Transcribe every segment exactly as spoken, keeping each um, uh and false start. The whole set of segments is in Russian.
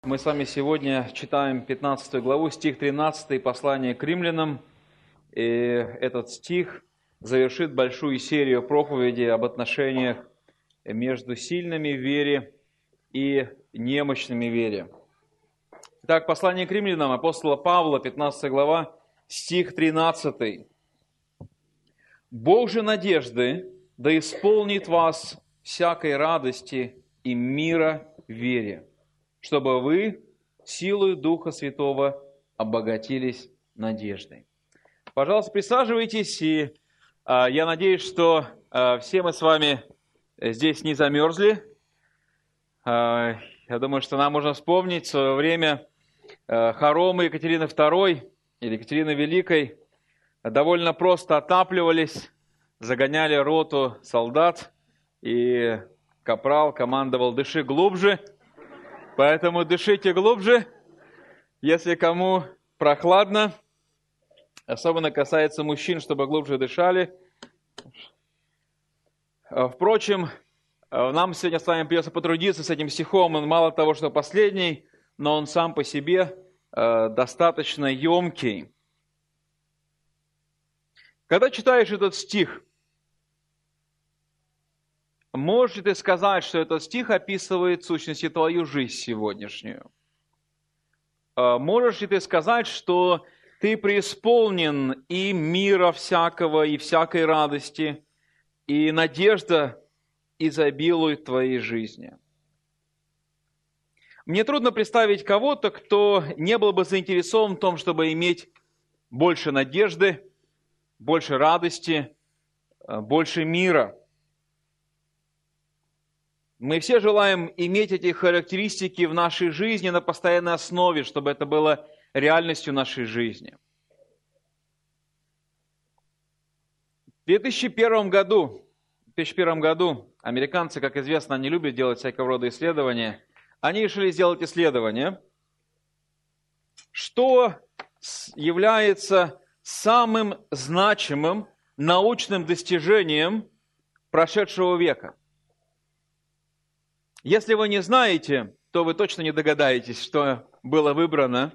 Мы с вами сегодня читаем пятнадцатую главу, стих тринадцатый, послание к римлянам. И этот стих завершит большую серию проповедей об отношениях между сильными в вере и немощными в вере. Итак, послание к римлянам апостола Павла, пятнадцатая глава, стих тринадцатый. «Бог же надежды да исполнит вас всякой радости и мира в вере, чтобы вы силою Духа Святого обогатились надеждой». Пожалуйста, присаживайтесь, и а, я надеюсь, что а, все мы с вами здесь не замерзли. А, я думаю, что нам можно вспомнить в свое время а, хоромы Екатерины второй или Екатерины Великой довольно просто отапливались, загоняли роту солдат, и капрал командовал: «Дыши глубже». Поэтому дышите глубже, если кому прохладно. Особенно касается мужчин, чтобы глубже дышали. Впрочем, нам сегодня с вами придется потрудиться с этим стихом. Он мало того, что последний, но он сам по себе достаточно емкий. Когда читаешь этот стих, можешь ли ты сказать, что этот стих описывает в сущности твою жизнь сегодняшнюю? Можешь ли ты сказать, что ты преисполнен и мира всякого, и всякой радости, и надежда изобилует в твоей жизни? Мне трудно представить кого-то, кто не был бы заинтересован в том, чтобы иметь больше надежды, больше радости, больше мира. Мы все желаем иметь эти характеристики в нашей жизни на постоянной основе, чтобы это было реальностью нашей жизни. В две тысячи первом году, в две тысячи первом году американцы, как известно, не любят делать всякого рода исследования. Они решили сделать исследование, что является самым значимым научным достижением прошедшего века. Если вы не знаете, то вы точно не догадаетесь, что было выбрано.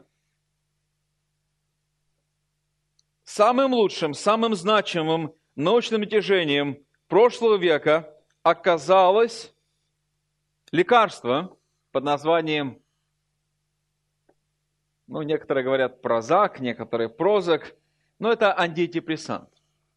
Самым лучшим, самым значимым научным достижением прошлого века оказалось лекарство под названием, ну, некоторые говорят Прозак, некоторые Прозак, но это антидепрессант.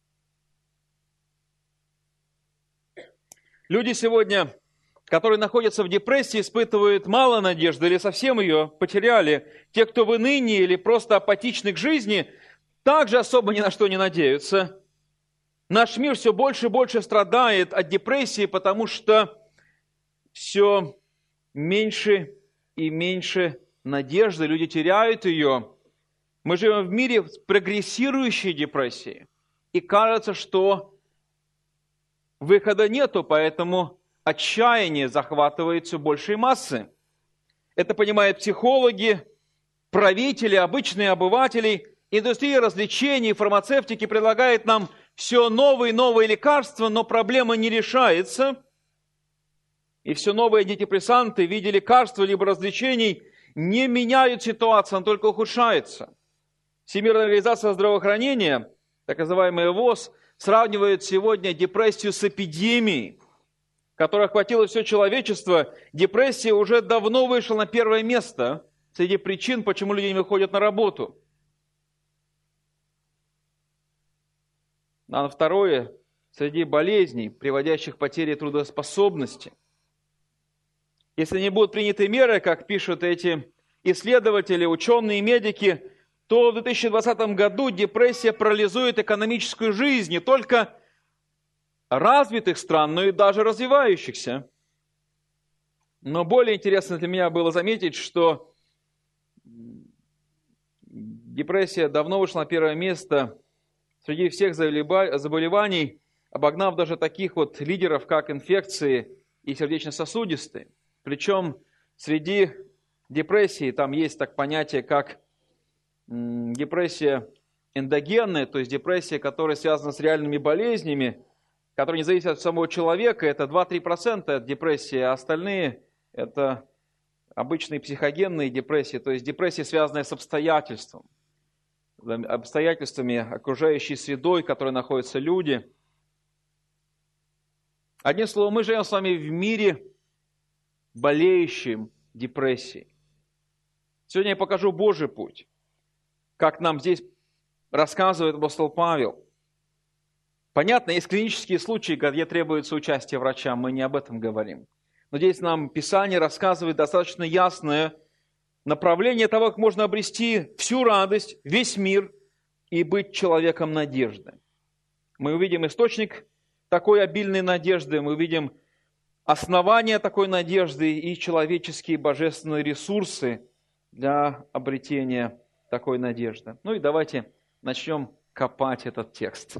Люди сегодня, которые находятся в депрессии, испытывают мало надежды или совсем ее потеряли. Те, кто в унынии или просто апатичны к жизни, также особо ни на что не надеются. Наш мир все больше и больше страдает от депрессии, потому что все меньше и меньше надежды, люди теряют ее. Мы живем в мире с прогрессирующей депрессией, и кажется, что выхода нету, поэтому отчаяние захватывает все большие массы. Это понимают психологи, правители, обычные обыватели. Индустрия развлечений, фармацевтики предлагает нам все новые и новые лекарства, но проблема не решается. И все новые антидепрессанты в виде лекарств либо развлечений не меняют ситуацию, она только ухудшается. Всемирная организация здравоохранения, так называемая ВОЗ, сравнивает сегодня депрессию с эпидемией, которая охватила все человечество. Депрессия уже давно вышла на первое место среди причин, почему люди не выходят на работу. А на второе, среди болезней, приводящих к потере трудоспособности. Если не будут приняты меры, как пишут эти исследователи, ученые, медики, то в две тысячи двадцатом году депрессия парализует экономическую жизнь не только развитых стран, но и даже развивающихся. Но более интересно для меня было заметить, что депрессия давно вышла на первое место среди всех заболеваний, обогнав даже таких вот лидеров, как инфекции и сердечно-сосудистые. Причем среди депрессии там есть так понятие, как депрессия эндогенная, то есть депрессия, которая связана с реальными болезнями, которые не зависят от самого человека. Это два-три процента от депрессии, а остальные это обычные психогенные депрессии, то есть депрессии, связанные с обстоятельством, обстоятельствами, окружающей средой, в которой находятся люди. Одним словом, мы живем с вами в мире, болеющим депрессией. Сегодня я покажу Божий путь, как нам здесь рассказывает апостол Павел. Понятно, есть клинические случаи, где требуется участие врача, мы не об этом говорим. Но здесь нам Писание рассказывает достаточно ясное направление того, как можно обрести всю радость, весь мир и быть человеком надежды. Мы увидим источник такой обильной надежды, мы увидим основание такой надежды и человеческие божественные ресурсы для обретения такой надежды. Ну и давайте начнем копать этот текст.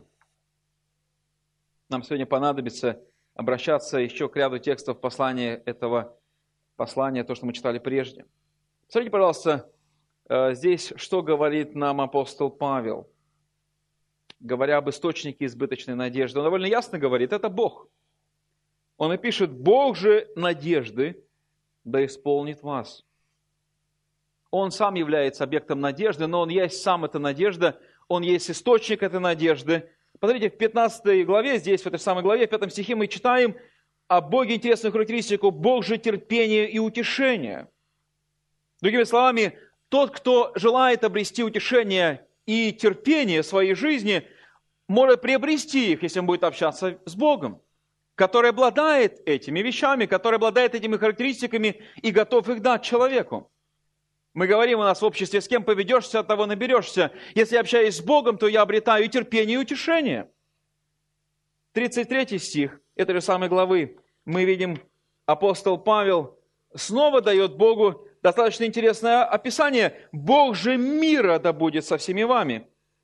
Нам сегодня понадобится обращаться еще к ряду текстов послания этого послания, то, что мы читали прежде. Смотрите, пожалуйста, здесь что говорит нам апостол Павел, говоря об источнике избыточной надежды. Он довольно ясно говорит, это Бог. Он и пишет, Бог же надежды да исполнит вас. Он сам является объектом надежды, но Он есть сам эта надежда, Он есть источник этой надежды. Посмотрите, в пятнадцатой главе, здесь, в этой самой главе, в пятом стихе мы читаем о Боге интересную характеристику «Бог же терпение и утешение». Другими словами, тот, кто желает обрести утешение и терпение в своей жизни, может приобрести их, если он будет общаться с Богом, который обладает этими вещами, который обладает этими характеристиками и готов их дать человеку. Мы говорим у нас в обществе, с кем поведешься, от того наберешься. Если я общаюсь с Богом, то я обретаю терпение и утешение. тридцать третий стих этой же самой главы мы видим, апостол Павел снова дает Богу достаточно интересное описание. «Бог же мира да будет со всеми вами».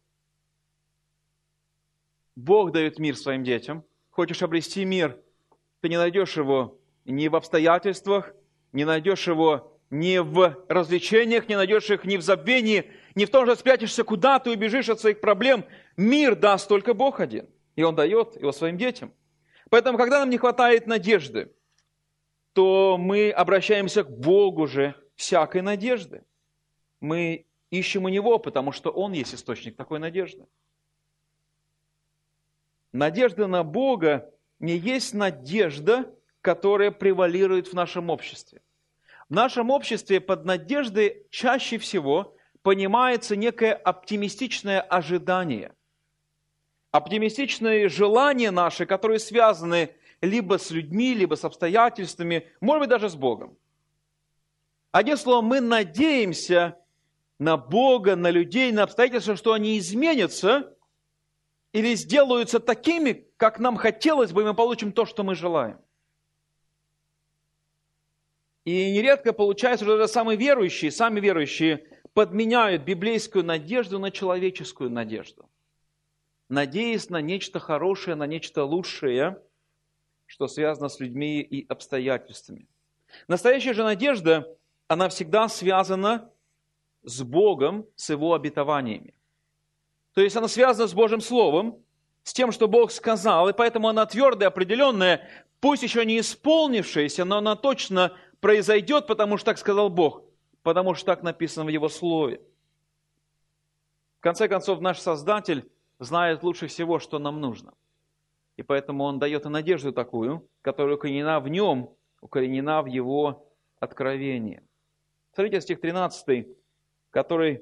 Бог дает мир своим детям. Хочешь обрести мир, ты не найдешь его ни в обстоятельствах, не найдешь его ни в развлечениях, не найдешь их ни в забвении, ни в том, что спрячешься куда-то и убежишь от своих проблем. Мир даст только Бог один, и Он дает его своим детям. Поэтому, когда нам не хватает надежды, то мы обращаемся к Богу же всякой надежды. Мы ищем у Него, потому что Он есть источник такой надежды. Надежда на Бога не есть надежда, которая превалирует в нашем обществе. В нашем обществе под надеждой чаще всего понимается некое оптимистичное ожидание. Оптимистичные желания наши, которые связаны либо с людьми, либо с обстоятельствами, может быть, даже с Богом. Одним словом, мы надеемся на Бога, на людей, на обстоятельства, что они изменятся или сделаются такими, как нам хотелось бы, и мы получим то, что мы желаем. И нередко получается, что даже самые верующие, сами верующие подменяют библейскую надежду на человеческую надежду, надеясь на нечто хорошее, на нечто лучшее, что связано с людьми и обстоятельствами. Настоящая же надежда, она всегда связана с Богом, с Его обетованиями. То есть она связана с Божьим Словом, с тем, что Бог сказал, и поэтому она твердая, определенная, пусть еще не исполнившаяся, но она точно произойдет, потому что так сказал Бог, потому что так написано в Его Слове. В конце концов, наш Создатель знает лучше всего, что нам нужно. И поэтому Он дает и надежду такую, которая укоренена в Нем, укоренена в Его откровении. Смотрите стих тринадцатый, который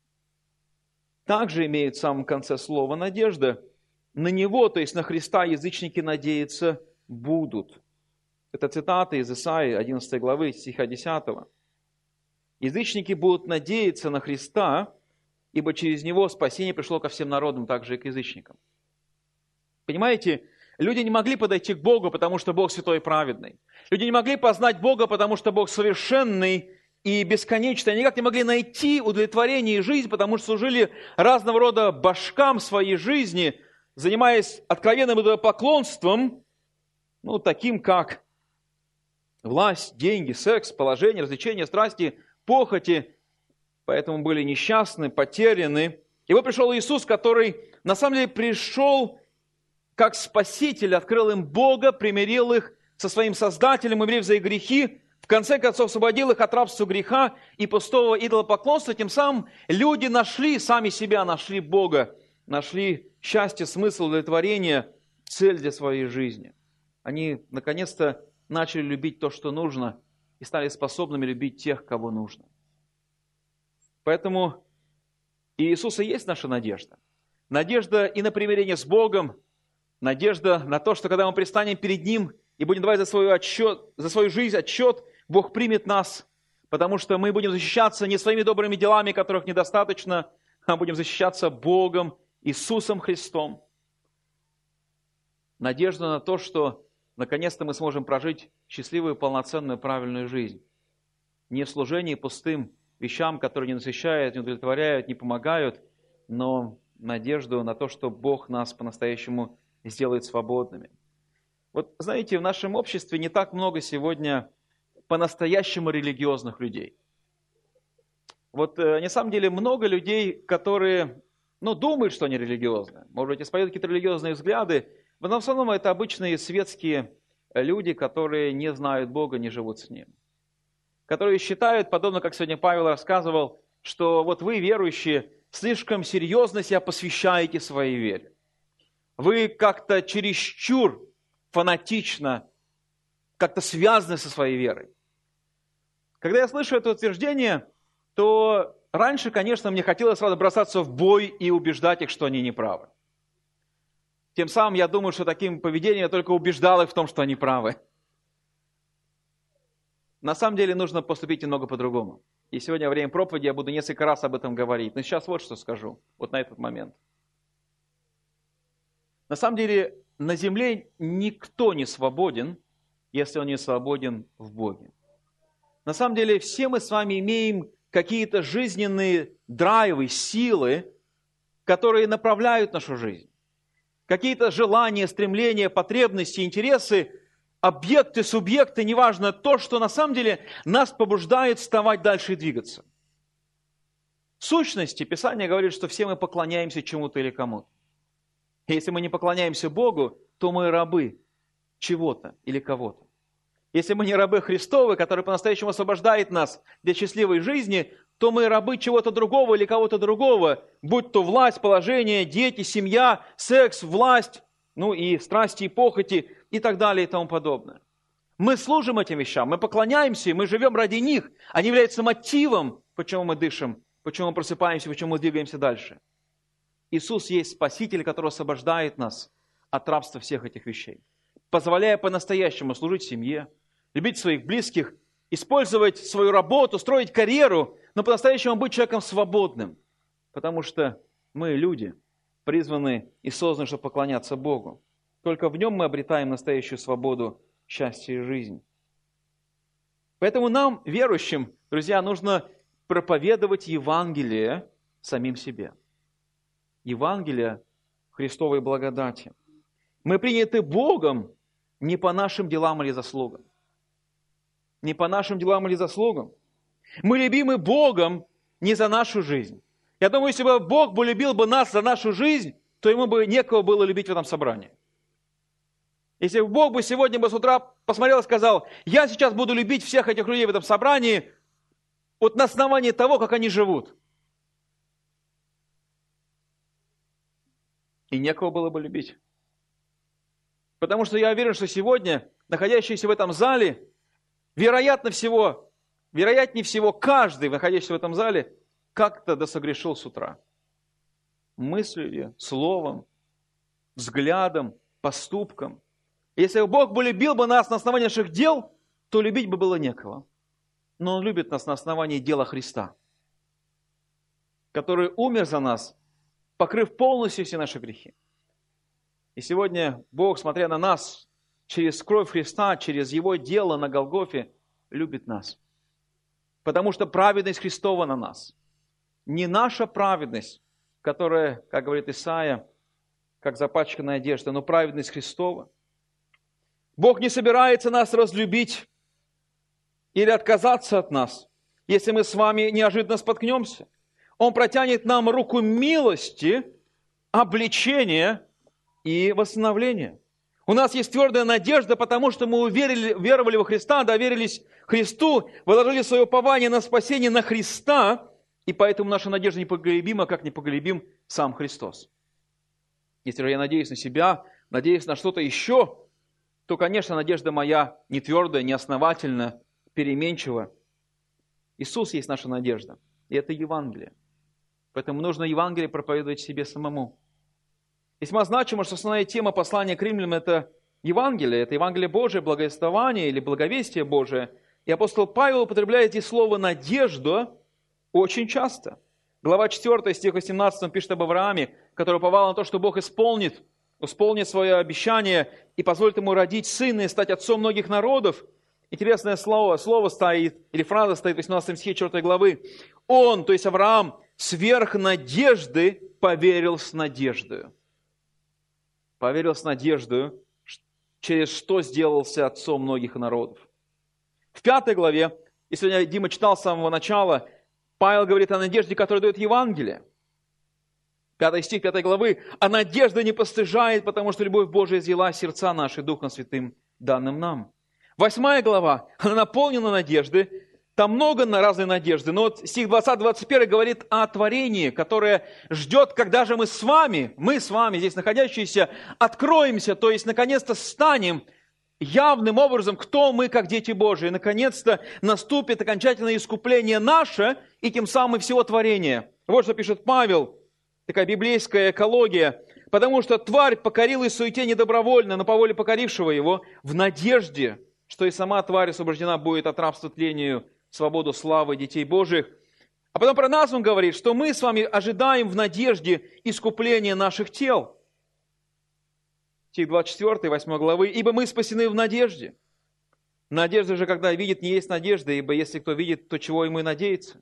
также имеет в самом конце слова «надежда». На Него, то есть на Христа, язычники надеяться будут. Это цитата из Исаии одиннадцатой главы, стиха десятого. Язычники будут надеяться на Христа, ибо через Него спасение пришло ко всем народам, так же и к язычникам. Понимаете, люди не могли подойти к Богу, потому что Бог святой и праведный. Люди не могли познать Бога, потому что Бог совершенный и бесконечный. Они никак не могли найти удовлетворение и жизнь, потому что служили разного рода божкам своей жизни, занимаясь откровенным идолопоклонством, ну, таким как власть, деньги, секс, положение, развлечения, страсти, похоти. Поэтому были несчастны, потеряны. И вот пришел Иисус, который на самом деле пришел как Спаситель, открыл им Бога, примирил их со своим Создателем, умерев за их грехи, в конце концов освободил их от рабства греха и пустого идолопоклонства. Тем самым люди нашли, сами себя нашли Бога, нашли счастье, смысл, удовлетворение, цель для своей жизни. Они наконец-то начали любить то, что нужно, и стали способными любить тех, кого нужно. Поэтому и Иисуса есть наша надежда. Надежда и на примирение с Богом, надежда на то, что когда мы предстанем перед Ним и будем давать за, свою отчет, за свою жизнь отчет, Бог примет нас, потому что мы будем защищаться не своими добрыми делами, которых недостаточно, а будем защищаться Богом, Иисусом Христом. Надежда на то, что наконец-то мы сможем прожить счастливую, полноценную, правильную жизнь. Не в служении пустым вещам, которые не насыщают, не удовлетворяют, не помогают, но надежду на то, что Бог нас по-настоящему сделает свободными. Вот знаете, в нашем обществе не так много сегодня по-настоящему религиозных людей. Вот на самом деле много людей, которые ну, думают, что они религиозны. Может быть, исповедуют какие-то религиозные взгляды, но в основном это обычные светские люди, которые не знают Бога, не живут с Ним. Которые считают, подобно как сегодня Павел рассказывал, что вот вы, верующие, слишком серьезно себя посвящаете своей вере. Вы как-то чересчур фанатично, как-то связаны со своей верой. Когда я слышу это утверждение, то раньше, конечно, мне хотелось сразу бросаться в бой и убеждать их, что они неправы. Тем самым я думаю, что таким поведением я только убеждал их в том, что они правы. На самом деле нужно поступить немного по-другому. И сегодня во время проповеди я буду несколько раз об этом говорить. Но сейчас вот что скажу, вот на этот момент. На самом деле на земле никто не свободен, если он не свободен в Боге. На самом деле все мы с вами имеем какие-то жизненные драйвы, силы, которые направляют нашу жизнь. Какие-то желания, стремления, потребности, интересы, объекты, субъекты, неважно, то, что на самом деле нас побуждает вставать дальше и двигаться. В сущности, Писание говорит, что все мы поклоняемся чему-то или кому-то. И если мы не поклоняемся Богу, то мы рабы чего-то или кого-то. Если мы не рабы Христовы, который по-настоящему освобождает нас для счастливой жизни, то мы рабы чего-то другого или кого-то другого, будь то власть, положение, дети, семья, секс, власть, ну и страсти и похоти и так далее и тому подобное. Мы служим этим вещам, мы поклоняемся, мы живем ради них. Они являются мотивом, почему мы дышим, почему мы просыпаемся, почему мы двигаемся дальше. Иисус есть Спаситель, который освобождает нас от рабства всех этих вещей, позволяя по-настоящему служить семье, любить своих близких, использовать свою работу, строить карьеру, но по-настоящему быть человеком свободным. Потому что мы, люди, призваны и созданы, чтобы поклоняться Богу. Только в Нем мы обретаем настоящую свободу, счастье и жизнь. Поэтому нам, верующим, друзья, нужно проповедовать Евангелие самим себе. Евангелие Христовой благодати. Мы приняты Богом не по нашим делам или заслугам. Не по нашим делам или заслугам. Мы любимы Богом не за нашу жизнь. Я думаю, если бы Бог бы любил бы нас за нашу жизнь, то Ему бы некого было любить в этом собрании. Если бы Бог бы сегодня бы с утра посмотрел и сказал, я сейчас буду любить всех этих людей в этом собрании вот на основании того, как они живут. И некого было бы любить. Потому что я уверен, что сегодня, находящиеся в этом зале, вероятно всего, вероятнее всего, каждый, находящийся в этом зале, как-то досогрешил с утра. Мыслью, словом, взглядом, поступком. Если бы Бог бы любил бы нас на основании наших дел, то любить бы было некого. Но Он любит нас на основании дела Христа, который умер за нас, покрыв полностью все наши грехи. И сегодня Бог, смотря на нас, через кровь Христа, через Его дело на Голгофе, любит нас. Потому что праведность Христова на нас. Не наша праведность, которая, как говорит Исаия, как запачканная одежда, но праведность Христова. Бог не собирается нас разлюбить или отказаться от нас, если мы с вами неожиданно споткнемся. Он протянет нам руку милости, обличения и восстановления. У нас есть твердая надежда, потому что мы уверили, веровали во Христа, доверились Христу, возложили свое упование на спасение на Христа, и поэтому наша надежда непоколебима, как непоколебим сам Христос. Если же я надеюсь на себя, надеюсь на что-то еще, то, конечно, надежда моя не твердая, не основательная, переменчива. Иисус есть наша надежда, и это Евангелие. Поэтому нужно Евангелие проповедовать себе самому. Весьма значимо, что основная тема послания к римлянам – это Евангелие, это Евангелие Божие, благовествование или благовестие Божие. И апостол Павел употребляет здесь слово «надежда» очень часто. Глава четвёртая, стих восемнадцатый, он пишет об Аврааме, который уповал на то, что Бог исполнит, исполнит свое обещание и позволит ему родить сына и стать отцом многих народов. Интересное слово, слово стоит, или фраза стоит в восемнадцатом стихе четвёртой главы. Он, то есть Авраам, сверх надежды поверил с надеждою. Поверил с надеждою, через что сделался отцом многих народов. В пятой главе, и сегодня Дима читал с самого начала, Павел говорит о надежде, которая дает Евангелие. Пятый стих пятой главы. «А надежда не постыжает, потому что любовь Божия изъяла сердца наши Духом Святым, данным нам». Восьмая глава, она наполнена надежды. Там много на разной надежды. Но вот стих двадцать двадцать один говорит о творении, которое ждет, когда же мы с вами, мы с вами здесь находящиеся, откроемся, то есть наконец-то станем явным образом, кто мы, как дети Божии. Наконец-то наступит окончательное искупление наше и тем самым всего творения. Вот что пишет Павел, такая библейская экология. «Потому что тварь покорилась суете недобровольно, но по воле покорившего его, в надежде, что и сама тварь освобождена будет от рабства тлению, свободу славы детей Божьих». А потом про нас он говорит, что мы с вами ожидаем в надежде искупления наших тел. Стих двадцать четыре, восьмой главы. «Ибо мы спасены в надежде». Надежда же, когда видит, не есть надежда, ибо если кто видит, то чего ему и надеяться.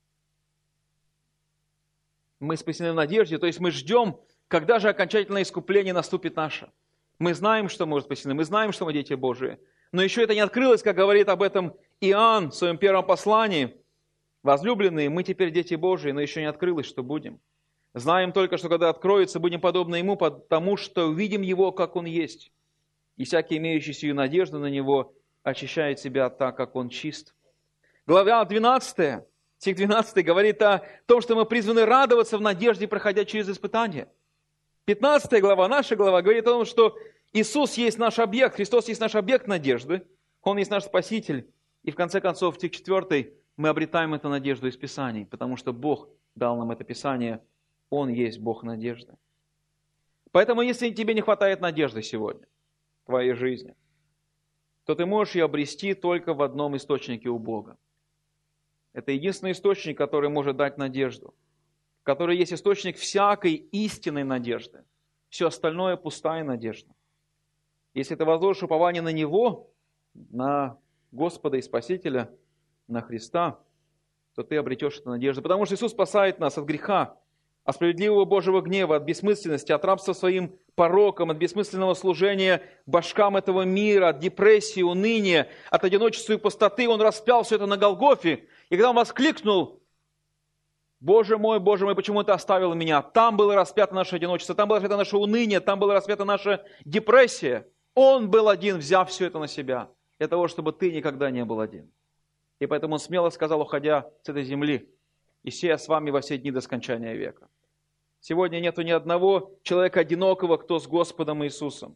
Мы спасены в надежде, то есть мы ждем, когда же окончательное искупление наступит наше. Мы знаем, что мы спасены, мы знаем, что мы дети Божии. Но еще это не открылось, как говорит об этом Иоанн в своем первом послании. Возлюбленные, мы теперь дети Божии, но еще не открылось, что будем. Знаем только, что когда откроется, будем подобны Ему, потому что увидим Его, как Он есть. И всякий, имеющий сию надежду на Него, очищает себя так, как Он чист. Глава двенадцатая, стих двенадцатый говорит о том, что мы призваны радоваться в надежде, проходя через испытания. пятнадцатая глава, наша глава, говорит о том, что Иисус есть наш объект, Христос есть наш объект надежды, Он есть наш Спаситель. И в конце концов, стих четвёртый, мы обретаем эту надежду из Писаний, потому что Бог дал нам это Писание, Он есть Бог надежды. Поэтому, если тебе не хватает надежды сегодня в твоей жизни, то ты можешь ее обрести только в одном источнике у Бога. Это единственный источник, который может дать надежду, который есть источник всякой истинной надежды. Все остальное пустая надежда. Если ты возложишь упование на Него, на Господа и Спасителя, на Христа, то ты обретешь эту надежду. Потому что Иисус спасает нас от греха, от справедливого Божьего гнева, от бессмысленности, от рабства своим порокам, от бессмысленного служения божкам этого мира, от депрессии, уныния, от одиночества и пустоты. Он распял все это на Голгофе. И когда Он воскликнул: «Боже мой, Боже мой, почему Ты оставил меня?» Там было распято наше одиночество, там было распято наше уныние, там была распята наша депрессия. Он был один, взяв все это на себя, для того, чтобы ты никогда не был один. И поэтому Он смело сказал, уходя с этой земли: «И сея с вами во все дни до скончания века». Сегодня нету ни одного человека одинокого, кто с Господом Иисусом.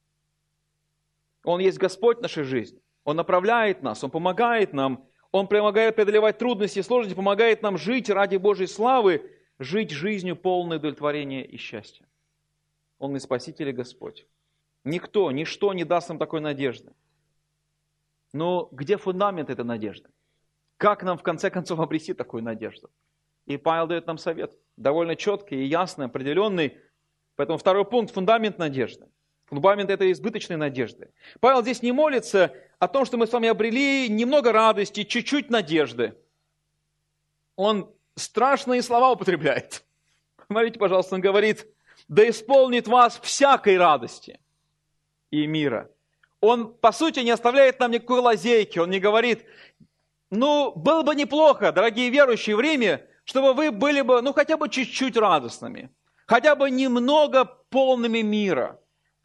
Он есть Господь нашей жизни. Он направляет нас, Он помогает нам, Он помогает преодолевать трудности и сложности, помогает нам жить ради Божьей славы, жить жизнью полной удовлетворения и счастья. Он и Спаситель, и Господь. Никто, ничто не даст нам такой надежды. Но где фундамент этой надежды? Как нам в конце концов обрести такую надежду? И Павел дает нам совет, довольно четкий и ясный, определенный. Поэтому второй пункт – фундамент надежды. Фундамент этой избыточной надежды. Павел здесь не молится о том, что мы с вами обрели немного радости, чуть-чуть надежды. Он страшные слова употребляет. Смотрите, пожалуйста, он говорит: «Да исполнит вас всякой радости и мира». Он, по сути, не оставляет нам никакой лазейки. Он не говорит: ну, было бы неплохо, дорогие верующие, в Риме, чтобы вы были бы, ну, хотя бы чуть-чуть радостными, хотя бы немного полными мира,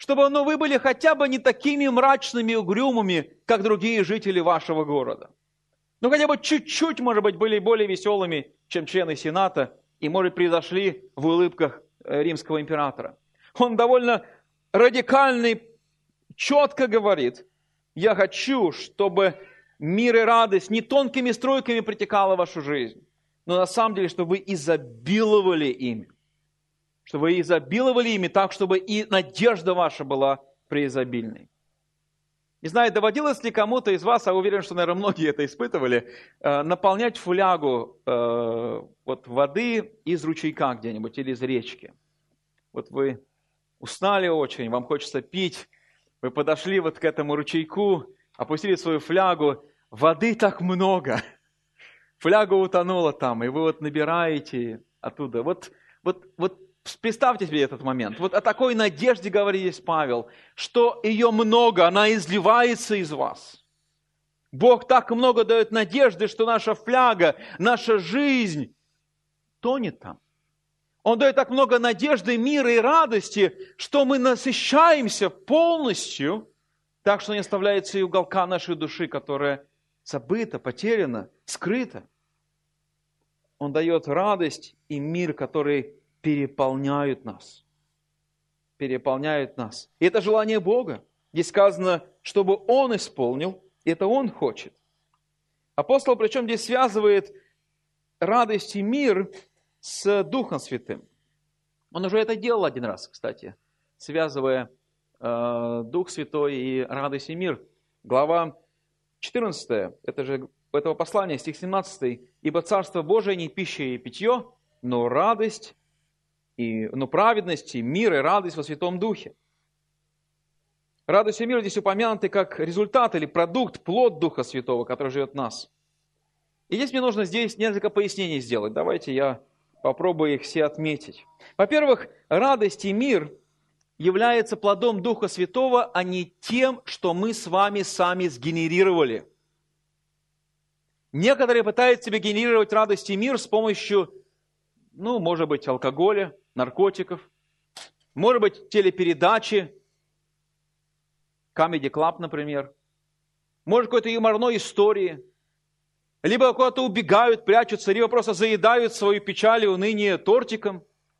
чтобы ну, вы были хотя бы не такими мрачными и угрюмыми, как другие жители вашего города. Ну, хотя бы чуть-чуть, может быть, были более веселыми, чем члены Сената, и, может, превзошли в улыбках римского императора. Он довольно радикальный, четко говорит: я хочу, чтобы мир и радость не тонкими струйками притекала в вашу жизнь, но на самом деле, чтобы вы изобиловали ими. Чтобы вы изобиловали ими так, чтобы и надежда ваша была преизобильной. Не знаю, доводилось ли кому-то из вас, а уверен, что, наверное, многие это испытывали, наполнять флягу вот, воды из ручейка где-нибудь или из речки. Вот вы устали очень, вам хочется пить, вы подошли вот к этому ручейку, опустили свою флягу, воды так много, фляга утонула там, и вы вот набираете оттуда. Вот, вот, вот представьте себе этот момент. Вот о такой надежде говорит здесь Павел, что ее много, она изливается из вас. Бог так много дает надежды, что наша фляга, наша жизнь тонет там. Он дает так много надежды, мира и радости, что мы насыщаемся полностью, так что не оставляется и уголка нашей души, которая забыта, потеряна, скрыта. Он дает радость и мир, который переполняют нас. Переполняют нас. И это желание Бога. Здесь сказано, чтобы Он исполнил, и это Он хочет. Апостол, причем здесь связывает радость и мир с Духом Святым. Он уже это делал один раз, кстати, связывая э, Дух Святой и радость и мир. Глава четырнадцатая, это же этого послания, стих семнадцатый. «Ибо Царство Божие не пища и питье, но радость, и, но праведность, и мир, и радость во Святом Духе». Радость и мир здесь упомянуты как результат или продукт, плод Духа Святого, который живет в нас. И здесь мне нужно здесь несколько пояснений сделать. Давайте я попробую их все отметить. Во-первых, радость и мир является плодом Духа Святого, а не тем, что мы с вами сами сгенерировали. Некоторые пытаются себе генерировать радость и мир с помощью, ну, может быть, алкоголя, наркотиков, может быть, телепередачи, Comedy Club, например, может, какой-то юморной истории, либо куда-то убегают, прячутся, либо просто заедают свою печаль и уныние тортиком,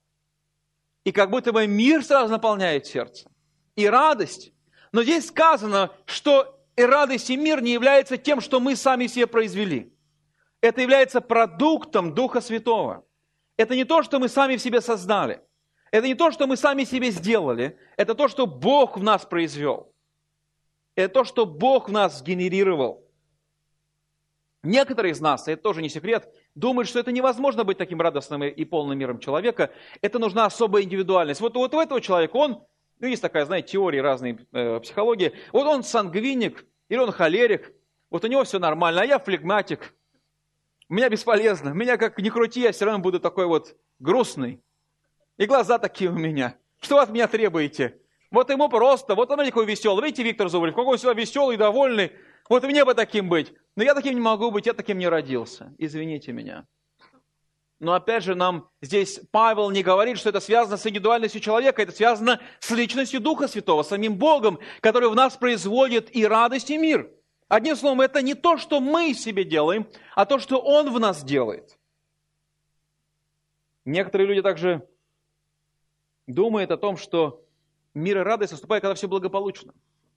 и как будто бы мир сразу наполняет сердце, и радость. Но здесь сказано, что и радость, и мир не являются тем, что мы сами себе произвели. Это является продуктом Духа Святого. Это не то, что мы сами в себе создали. Это не то, что мы сами себе сделали. Это то, что Бог в нас произвел. Это то, что Бог в нас сгенерировал. Некоторые из нас, это тоже не секрет, думают, что это невозможно быть таким радостным и полным миром человека. Это нужна особая индивидуальность. Вот, вот у этого человека, он, ну, есть такая, знаете, теория разной э, психологии. Вот он сангвиник, или он холерик, вот у него все нормально, а я флегматик. У меня бесполезно, меня как ни крути, я все равно буду такой вот грустный. И глаза такие у меня. Что вы от меня требуете? Вот ему просто, вот он какой веселый. Видите, Виктор Зубрев, какой он всегда веселый, довольный. Вот и мне бы таким быть. Но я таким не могу быть, я таким не родился. Извините меня. Но опять же, нам здесь Павел не говорит, что это связано с индивидуальностью человека, это связано с личностью Духа Святого, самим Богом, который в нас производит и радость, и мир. Одним словом, это не то, что мы себе делаем, а то, что Он в нас делает. Некоторые люди также думают о том, что мир и радость наступает, когда все благополучно.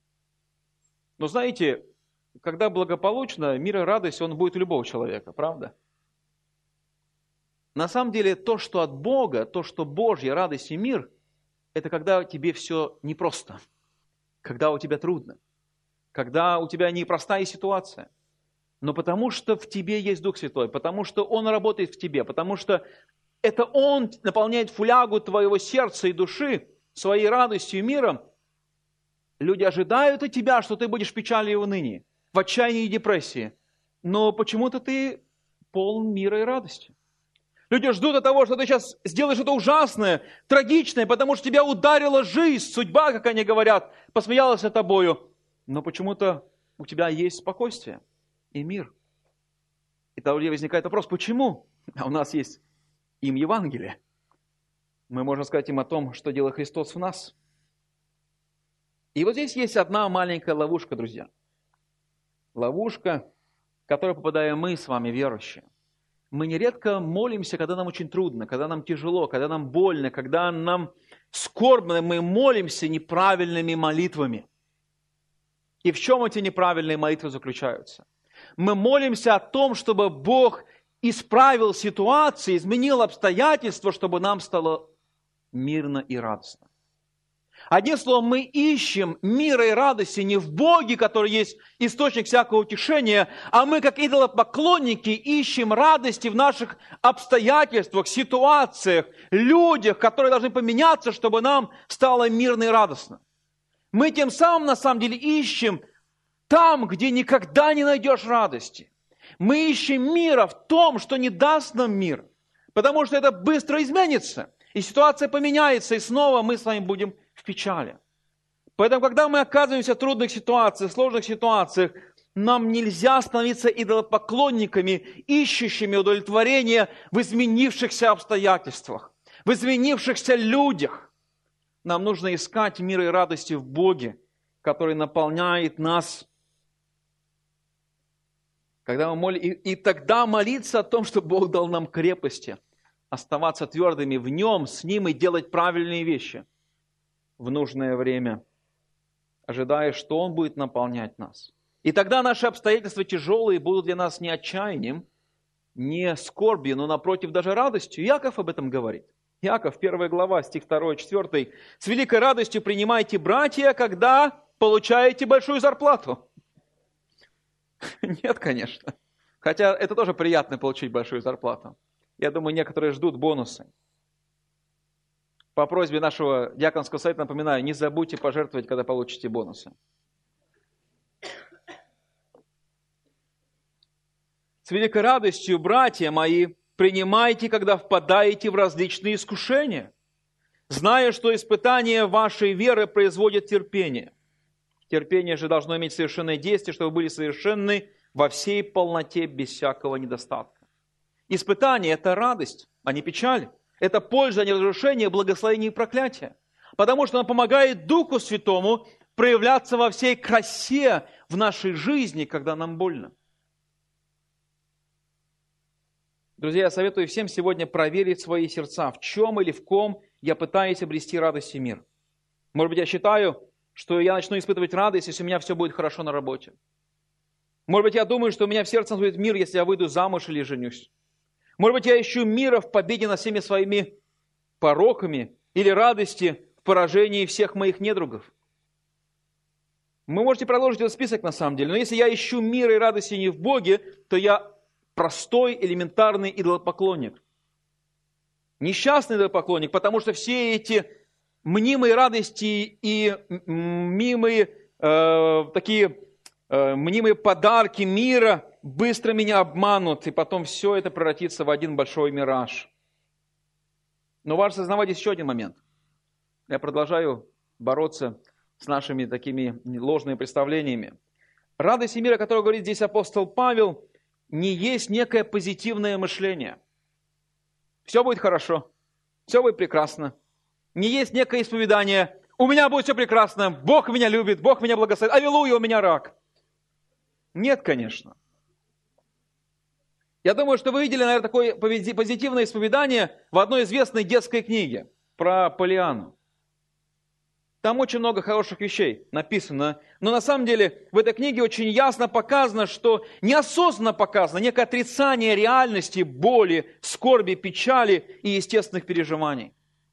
Но знаете, когда благополучно, мир и радость, он будет у любого человека, правда? На самом деле, то, что от Бога, то, что Божья радость и мир, это когда тебе все непросто, когда у тебя трудно, когда у тебя непростая ситуация. Но потому что в тебе есть Дух Святой, потому что Он работает в тебе, потому что это Он наполняет флягу твоего сердца и души своей радостью и миром, люди ожидают от тебя, что ты будешь в печали и унынии, в отчаянии и депрессии. Но почему-то ты полон мира и радости. Люди ждут от того, что ты сейчас сделаешь что-то ужасное, трагичное, потому что тебя ударила жизнь, судьба, как они говорят, посмеялась над тобою. Но почему-то у тебя есть спокойствие и мир. И тогда возникает вопрос, почему? А у нас есть им Евангелие. Мы можем сказать им о том, что делает Христос в нас. И вот здесь есть одна маленькая ловушка, друзья. Ловушка, в которую попадаем мы с вами, верующие. Мы нередко молимся, когда нам очень трудно, когда нам тяжело, когда нам больно, когда нам скорбно, мы молимся неправильными молитвами. И в чем эти неправильные молитвы заключаются? Мы молимся о том, чтобы Бог исправил ситуацию, изменил обстоятельства, чтобы нам стало мирно и радостно. Одним словом, мы ищем мира и радости не в Боге, который есть источник всякого утешения, а мы, как идолопоклонники, ищем радости в наших обстоятельствах, ситуациях, людях, которые должны поменяться, чтобы нам стало мирно и радостно. Мы тем самым, на самом деле, ищем там, где никогда не найдешь радости. Мы ищем мира в том, что не даст нам мир, потому что это быстро изменится, и ситуация поменяется, и снова мы с вами будем в печали. Поэтому, когда мы оказываемся в трудных ситуациях, сложных ситуациях, нам нельзя становиться идолопоклонниками, ищущими удовлетворения в изменившихся обстоятельствах, в изменившихся людях. Нам нужно искать мира и радости в Боге, который наполняет нас. Когда мы молим, и, и тогда молиться о том, чтобы Бог дал нам крепости, оставаться твердыми в Нем, с Ним и делать правильные вещи в нужное время, ожидая, что Он будет наполнять нас. И тогда наши обстоятельства тяжелые будут для нас не отчаянием, не скорбью, но напротив даже радостью. Иаков об этом говорит. Иаков, первая глава, стих второй, четвёртый. «С великой радостью принимайте, братья, когда получаете большую зарплату». Нет, конечно. Хотя это тоже приятно получить большую зарплату. Я думаю, некоторые ждут бонусы. По просьбе нашего диаконского совета напоминаю, не забудьте пожертвовать, когда получите бонусы. С великой радостью, братья мои, принимайте, когда впадаете в различные искушения, зная, что испытание вашей веры производит терпение. Терпение же должно иметь совершенное действие, чтобы вы были совершенны во всей полноте, без всякого недостатка. Испытание – это радость, а не печаль. Это польза, а не разрушение, благословение и проклятие. Потому что оно помогает Духу Святому проявляться во всей красе в нашей жизни, когда нам больно. Друзья, я советую всем сегодня проверить свои сердца, в чем или в ком я пытаюсь обрести радость и мир. Может быть, я считаю, что я начну испытывать радость, если у меня все будет хорошо на работе. Может быть, я думаю, что у меня в сердце будет мир, если я выйду замуж или женюсь. Может быть, я ищу мира в победе над всеми своими пороками или радости в поражении всех моих недругов. Вы можете продолжить этот список на самом деле, но если я ищу мира и радости не в Боге, то я простой, элементарный идолопоклонник. Несчастный идолопоклонник, потому что все эти мнимые радости и мнимые э, такие э, мнимые подарки мира быстро меня обманут, и потом все это превратится в один большой мираж. Но важно осознавать еще один момент. Я продолжаю бороться с нашими такими ложными представлениями. Радость и мир, о которой говорит здесь апостол Павел, не есть некое позитивное мышление. Все будет хорошо, все будет прекрасно. Не есть некое исповедание. У меня будет все прекрасно, Бог меня любит, Бог меня благословит, аллилуйя, у меня рак. Нет, конечно. Я думаю, что вы видели, наверное, такое позитивное исповедание в одной известной детской книге про Полианну. Там очень много хороших вещей написано, но на самом деле в этой книге очень ясно показано, что неосознанно показано некое отрицание реальности, боли, скорби, печали и естественных переживаний.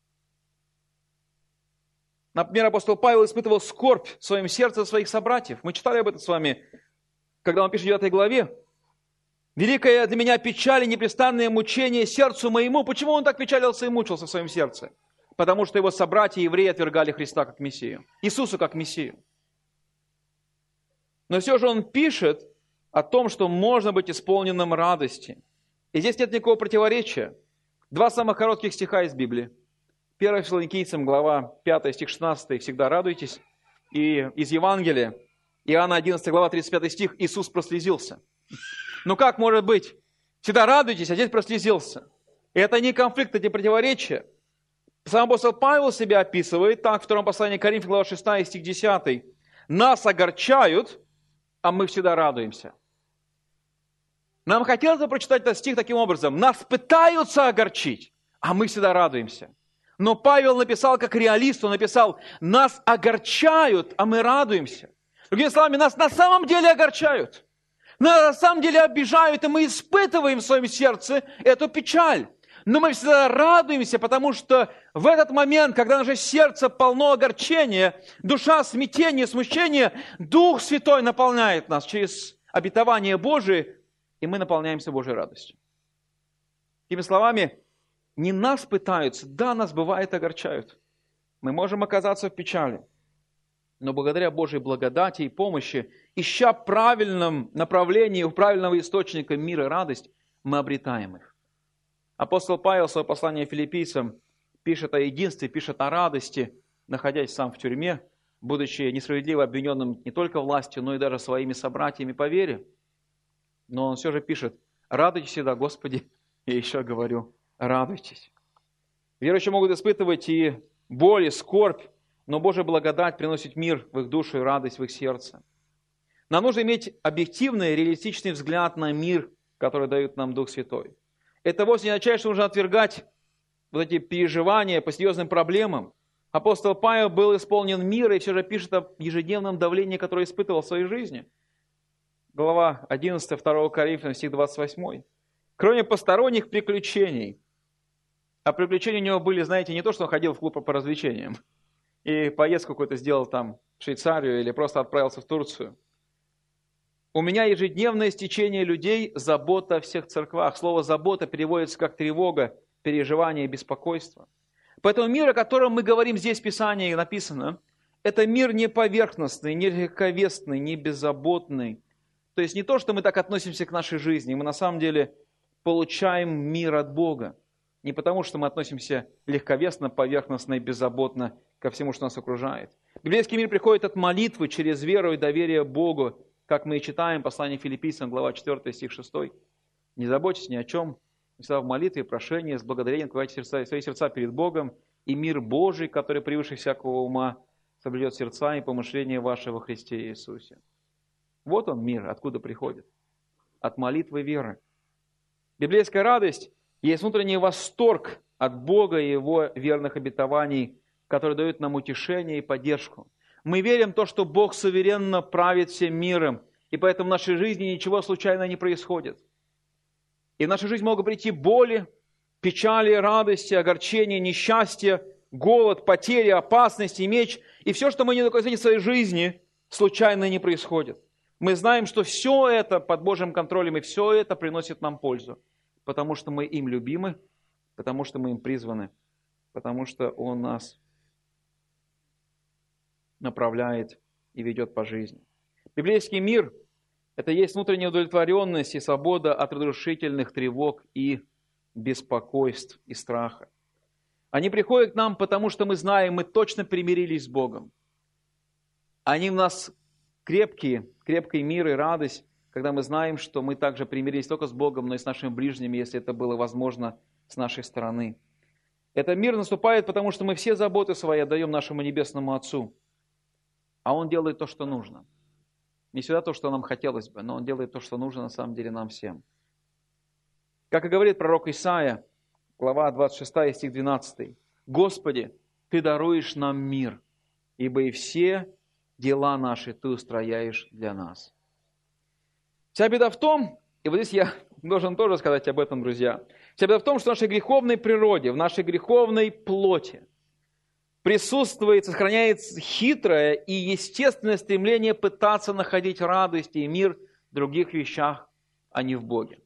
Например, апостол Павел испытывал скорбь в своем сердце за своих собратьев. Мы читали об этом с вами, когда он пишет в девятой главе. «Великая для меня печаль и непрестанное мучение сердцу моему». Почему он так печалился и мучился в своем сердце? Потому что его собратья-евреи отвергали Христа как Мессию, Иисуса как Мессию. Но все же он пишет о том, что можно быть исполненным радости. И здесь нет никакого противоречия. Два самых коротких стиха из Библии. первое Фессалоникийцам, глава пятая, стих шестнадцатый, «Всегда радуйтесь». И из Евангелия, Иоанна одиннадцатая, глава тридцать пятый стих, Иисус прослезился. Ну как может быть? Всегда радуйтесь, а здесь прослезился. И это не конфликт, это не противоречие. Сам апостол Павел себя описывает так, в втором послании к Коринфянам, глава шестая, стих десятый. «Нас огорчают, а мы всегда радуемся». Нам хотелось бы прочитать этот стих таким образом. Нас пытаются огорчить, а мы всегда радуемся. Но Павел написал как реалист, он написал, нас огорчают, а мы радуемся. Другими словами, нас на самом деле огорчают. Нас на самом деле обижают, и мы испытываем в своем сердце эту печаль. Но мы всегда радуемся, потому что в этот момент, когда наше сердце полно огорчения, душа смятения, смущения, Дух Святой наполняет нас через обетование Божие, и мы наполняемся Божьей радостью. Такими словами, не нас пытаются, да, нас бывает огорчают. Мы можем оказаться в печали. Но благодаря Божьей благодати и помощи, ища в правильном направлении, у правильного источника мира и радость, мы обретаем их. Апостол Павел в своем послании филиппийцам пишет о единстве, пишет о радости, находясь сам в тюрьме, будучи несправедливо обвиненным не только властью, но и даже своими собратьями по вере. Но он все же пишет, радуйтесь всегда, Господи, и еще говорю, радуйтесь. Верующие могут испытывать и боль, и скорбь, но Божья благодать приносит мир в их душу и радость в их сердце. Нам нужно иметь объективный, реалистичный взгляд на мир, который дает нам Дух Святой. Это вовсе не означает, что нужно отвергать вот эти переживания по серьезным проблемам. Апостол Павел был исполнен мира и все же пишет о ежедневном давлении, которое испытывал в своей жизни. Глава одиннадцатая, второго Коринфянам, стих двадцать восьмой. Кроме посторонних приключений, а приключения у него были, знаете, не то, что он ходил в клуб по развлечениям и поездку какую-то сделал там в Швейцарию или просто отправился в Турцию. У меня ежедневное стечение людей, забота о всех церквах. Слово «забота» переводится как тревога, переживание, беспокойство. Поэтому мир, о котором мы говорим здесь в Писании написано, это мир не поверхностный, не легковесный, не беззаботный. То есть не то, что мы так относимся к нашей жизни, мы на самом деле получаем мир от Бога. Не потому, что мы относимся легковесно, поверхностно и беззаботно ко всему, что нас окружает. Библейский мир приходит от молитвы через веру и доверие Богу, как мы и читаем послание Филиппийцам, глава четвёртая, стих шестой. Не заботьтесь ни о чем, всегда в молитве, прошении, с благодарением открывайте сердца, свои сердца перед Богом, и мир Божий, который превыше всякого ума, соблюдет сердца и помышления ваши во Христе Иисусе. Вот он мир, откуда приходит. От молитвы и веры. Библейская радость есть внутренний восторг от Бога и Его верных обетований, которые дают нам утешение и поддержку. Мы верим в то, что Бог суверенно правит всем миром, и поэтому в нашей жизни ничего случайно не происходит. И в нашу жизнь могут прийти боли, печали, радости, огорчения, несчастья, голод, потери, опасности, меч. И все, что мы не доказали в своей жизни, случайно не происходит. Мы знаем, что все это под Божьим контролем, и все это приносит нам пользу. Потому что мы им любимы, потому что мы им призваны, потому что Он нас направляет и ведет по жизни. Библейский мир – это есть внутренняя удовлетворенность и свобода от разрушительных тревог и беспокойств и страха. Они приходят к нам, потому что мы знаем, мы точно примирились с Богом. Они в нас крепкие, крепкий мир и радость, когда мы знаем, что мы также примирились не только с Богом, но и с нашими ближними, если это было возможно с нашей стороны. Этот мир наступает, потому что мы все заботы свои отдаем нашему Небесному Отцу. А Он делает то, что нужно. Не всегда то, что нам хотелось бы, но Он делает то, что нужно на самом деле нам всем. Как и говорит пророк Исаия, глава двадцать шестая, стих двенадцатый. «Господи, Ты даруешь нам мир, ибо и все дела наши Ты устрояешь для нас». Вся беда в том, и вот здесь я должен тоже сказать об этом, друзья, вся беда в том, что в нашей греховной природе, в нашей греховной плоти присутствует, сохраняется хитрое и естественное стремление пытаться находить радость и мир в других вещах, а не в Боге.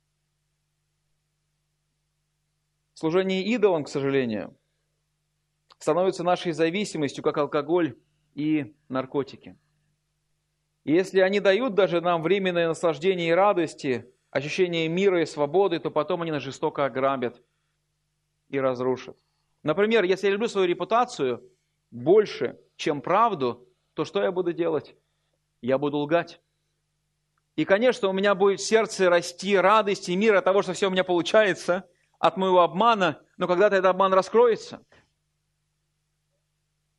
Служение идолам, к сожалению, становится нашей зависимостью, как алкоголь и наркотики. И если они дают даже нам временное наслаждение и радости, ощущение мира и свободы, то потом они нас жестоко ограбят и разрушат. Например, если я люблю свою репутацию больше, чем правду, то что я буду делать? Я буду лгать. И, конечно, у меня будет в сердце расти радость и мир от того, что все у меня получается, от моего обмана, но когда-то этот обман раскроется.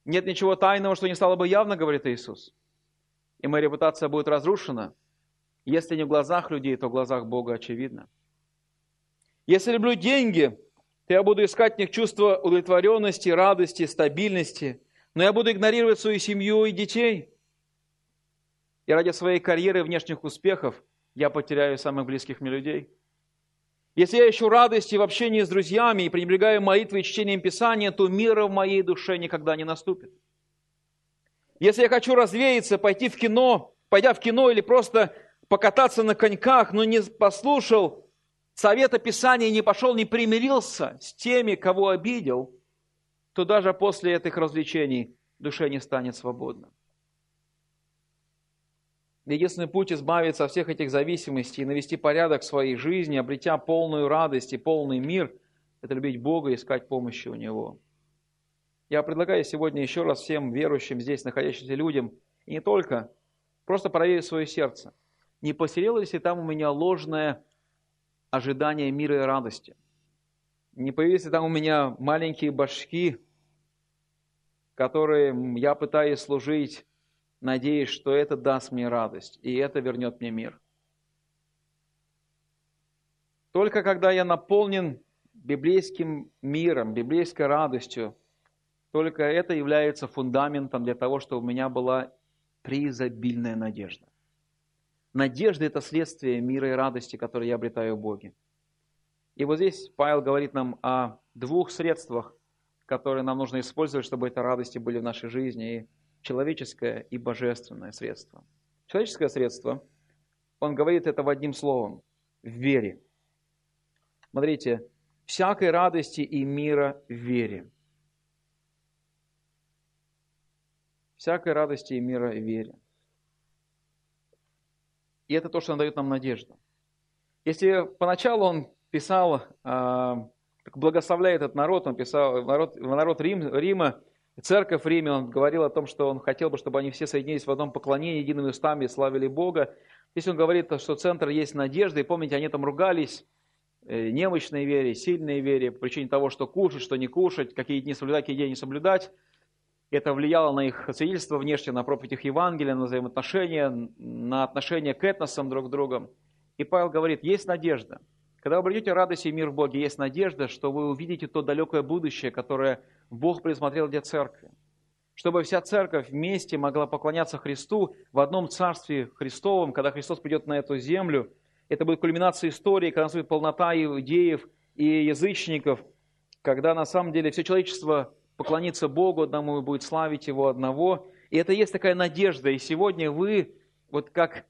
Нет ничего тайного, что не стало бы явно, говорит Иисус. И моя репутация будет разрушена. Если не в глазах людей, то в глазах Бога очевидно. Если люблю деньги, то я буду искать в них чувство удовлетворенности, радости, стабильности. Но я буду игнорировать свою семью и детей. И ради своей карьеры и внешних успехов я потеряю самых близких мне людей. Если я ищу радости в общении с друзьями и пренебрегаю молитвой и чтением Писания, то мира в моей душе никогда не наступит. Если я хочу развеяться, пойти в кино, пойдя в кино или просто покататься на коньках, но не послушал совета Писания, не пошел, не примирился с теми, кого обидел, то даже после этих развлечений душе не станет свободно. Единственный путь избавиться от всех этих зависимостей и навести порядок в своей жизни, обретя полную радость и полный мир, это любить Бога и искать помощи у Него. Я предлагаю сегодня еще раз всем верующим здесь находящимся людям, и не только, просто проверить свое сердце. Не поселилось ли там у меня ложное ожидание мира и радости? Не появились ли там у меня маленькие башки, которым я пытаюсь служить, надеясь, что это даст мне радость, и это вернет мне мир. Только когда я наполнен библейским миром, библейской радостью, только это является фундаментом для того, чтобы у меня была преизобильная надежда. Надежда – это следствие мира и радости, которые я обретаю в Боге. И вот здесь Павел говорит нам о двух средствах, которые нам нужно использовать, чтобы эти радости были в нашей жизни, и человеческое и божественное средство. Человеческое средство, он говорит это в одним словом – в вере. Смотрите, всякой радости и мира в вере. Всякой радости и мира в вере. И это то, что дает нам надежду. Если поначалу он писал, благословляя этот народ, он писал, народ, народ Рим, Рима, церковь в Риме, он говорил о том, что он хотел бы, чтобы они все соединились в одном поклонении, едиными устами и славили Бога. Здесь он говорит, что центр есть надежда, и помните, они там ругались, немощной вере, сильной вере, по причине того, что кушать, что не кушать, какие дни соблюдать, какие дни не соблюдать. Это влияло на их свидетельство внешне, на проповедь их Евангелия, на взаимоотношения, на отношения к этносам друг с другом. И Павел говорит, есть надежда. Когда вы обретете радость и мир в Боге, есть надежда, что вы увидите то далекое будущее, которое Бог предусмотрел для церкви. Чтобы вся церковь вместе могла поклоняться Христу в одном царстве Христовом, когда Христос придет на эту землю. Это будет кульминация истории, когда наступит полнота иудеев и язычников, когда на самом деле все человечество поклонится Богу одному и будет славить Его одного. И это есть такая надежда. И сегодня вы, вот как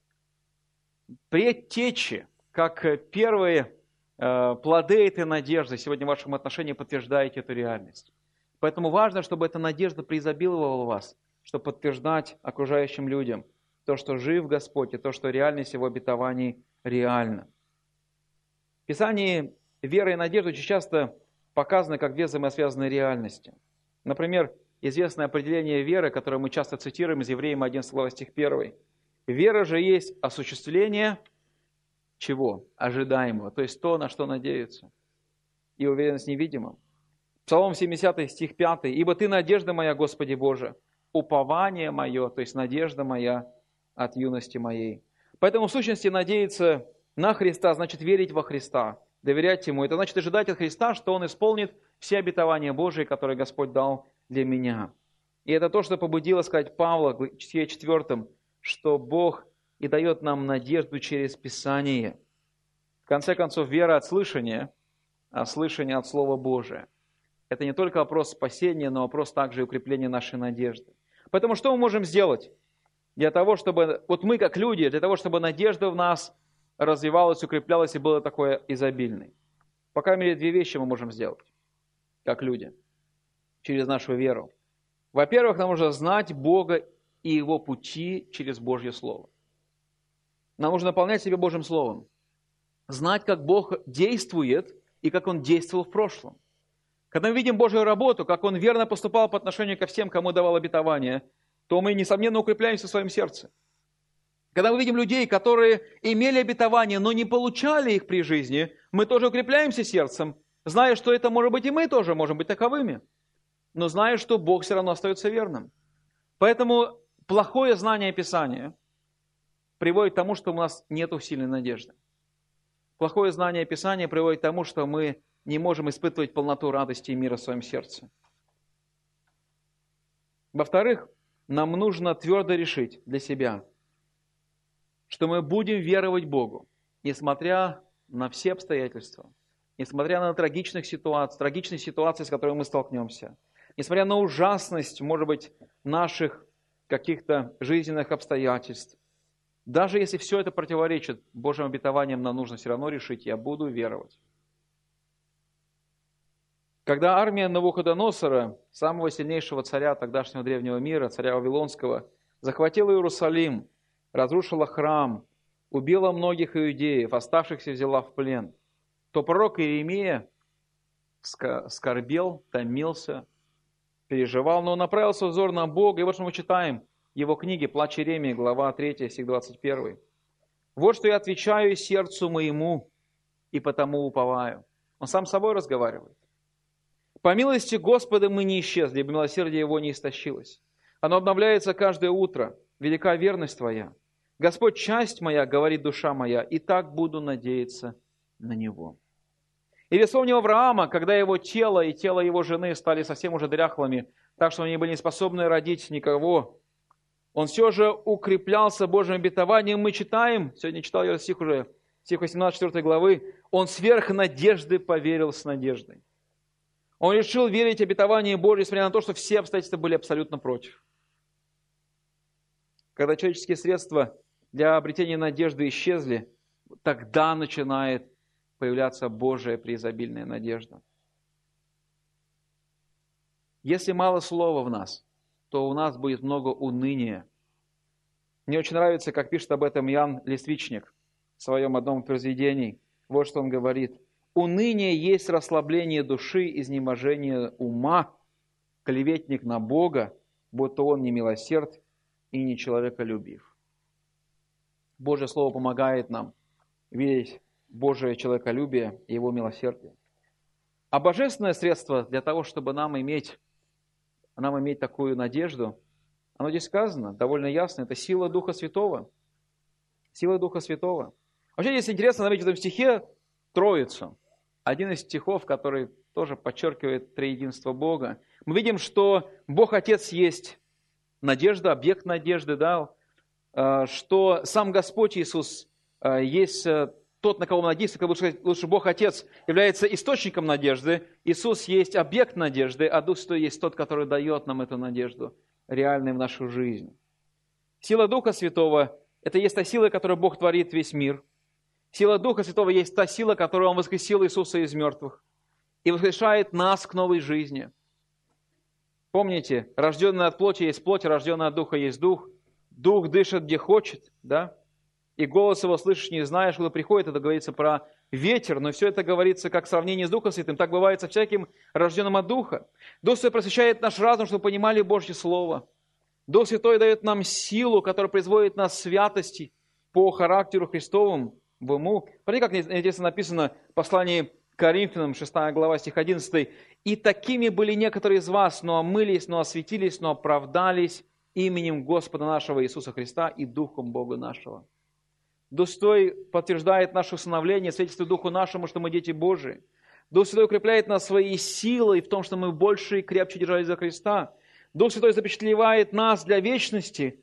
предтечи, как первые э, плоды этой надежды, сегодня в вашем отношении подтверждаете эту реальность. Поэтому важно, чтобы эта надежда преизобиловала вас, чтобы подтверждать окружающим людям то, что жив Господь, и то, что реальность Его обетований реальна. В Писании вера и надежда очень часто показаны как две взаимосвязанные реальности. Например, известное определение веры, которое мы часто цитируем из Евреям одиннадцатого глава стих первый. Вера же есть осуществление чего? Ожидаемого, то есть то, на что надеются, и уверенность в невидимом. Псалом семидесятый стих пятый. «Ибо Ты надежда моя, Господи Боже, упование мое», то есть надежда моя от юности моей. Поэтому в сущности надеяться на Христа значит верить во Христа, доверять Ему. Это значит ожидать от Христа, что Он исполнит все обетования Божии, которые Господь дал для меня. И это то, что побудило сказать Павла в стихе четвёртом, что Бог и дает нам надежду через Писание. В конце концов, вера от слышания, а слышание от Слова Божия. Это не только вопрос спасения, но вопрос также и укрепления нашей надежды. Поэтому что мы можем сделать для того, чтобы, вот мы как люди, для того, чтобы надежда в нас развивалась, укреплялась и была такой изобильной? По крайней мере, две вещи мы можем сделать, как люди, через нашу веру. Во-первых, нам нужно знать Бога и Его пути через Божье Слово. Нам нужно наполнять себя Божьим Словом. Знать, как Бог действует и как Он действовал в прошлом. Когда мы видим Божью работу, как Он верно поступал по отношению ко всем, кому давал обетование, то мы, несомненно, укрепляемся в своем сердце. Когда мы видим людей, которые имели обетование, но не получали их при жизни, мы тоже укрепляемся сердцем, зная, что это может быть и мы тоже можем быть таковыми. но знаю, что Бог все равно остается верным. Поэтому плохое знание Писания приводит к тому, что у нас нет сильной надежды. Плохое знание Писания приводит к тому, что мы не можем испытывать полноту радости и мира в своем сердце. Во-вторых, нам нужно твердо решить для себя, что мы будем веровать Богу, несмотря на все обстоятельства, несмотря на трагичных ситуаций, трагичные ситуации, с которыми мы столкнемся, несмотря на ужасность, может быть, наших каких-то жизненных обстоятельств. Даже если все это противоречит Божьим обетованиям, нам нужно все равно решить: я буду веровать. Когда армия Навуходоносора, самого сильнейшего царя тогдашнего древнего мира, царя Вавилонского, захватила Иерусалим, разрушила храм, убила многих иудеев, оставшихся взяла в плен, то пророк Иеремия скорбел, томился, переживал, но он направился взор на Бога. И вот что мы читаем в его книге «Плач Иеремии», глава третья, стих двадцать первый. «Вот что я отвечаю сердцу моему, и потому уповаю». Он сам с собой разговаривает. «По милости Господа мы не исчезли, ибо милосердие Его не истощилось. Оно обновляется каждое утро. Велика верность Твоя. Господь, часть моя, говорит душа моя, и так буду надеяться на Него». Или вспомним Авраама, когда его тело и тело его жены стали совсем уже дряхлыми, так что они были не способны родить никого. Он все же укреплялся Божьим обетованием. Мы читаем, сегодня читал я стих уже, стих восемнадцать, четвёртой главы, он сверх надежды поверил с надеждой. Он решил верить обетованию Божьему, несмотря на то, что все обстоятельства были абсолютно против. Когда человеческие средства для обретения надежды исчезли, тогда начинает появляться Божия преизобильная надежда. Если мало слова в нас, то у нас будет много уныния. Мне очень нравится, как пишет об этом Ян Листвичник в своем одном произведении. Вот что он говорит. «Уныние есть расслабление души, изнеможение ума, клеветник на Бога, будто Он не милосерд и не человеколюбив». Божье Слово помогает нам видеть Божие человеколюбие и Его милосердие. А божественное средство для того, чтобы нам иметь, нам иметь такую надежду, оно здесь сказано довольно ясно, это сила Духа Святого. Сила Духа Святого. Вообще здесь интересно заметить в этом стихе Троицу. Один из стихов, который тоже подчеркивает триединство Бога. Мы видим, что Бог Отец есть надежда, объект надежды, да, что сам Господь Иисус есть тот, на кого мы надеемся, как лучше, лучше Бог Отец является источником надежды, Иисус есть объект надежды, а Дух Святой есть тот, который дает нам эту надежду, реальную в нашу жизнь. Сила Духа Святого – это есть та сила, которой Бог творит весь мир. Сила Духа Святого есть та сила, которую Он воскресил Иисуса из мертвых и воскрешает нас к новой жизни. Помните, рожденный от плоти есть плоть, рожденный от Духа есть Дух. Дух дышит, где хочет, да? И голос его слышишь, не знаешь, когда приходит, это говорится про ветер, но все это говорится как сравнение с Духом Святым. Так бывает со всяким рожденным от Духа. Дух Святой просвещает наш разум, чтобы понимали Божье Слово. Дух Святой дает нам силу, которая производит нас святости по характеру Христовому, в уму. Смотрите, как интересно написано в послании к Коринфянам, шестая глава, стих одиннадцатый. «И такими были некоторые из вас, но омылись, но осветились, но оправдались именем Господа нашего Иисуса Христа и Духом Бога нашего». Дух Святой подтверждает наше усыновление, свидетельствует Духу нашему, что мы дети Божии. Дух Святой укрепляет нас своей силой в том, что мы больше и крепче держались за Христа. Дух Святой запечатлевает нас для вечности.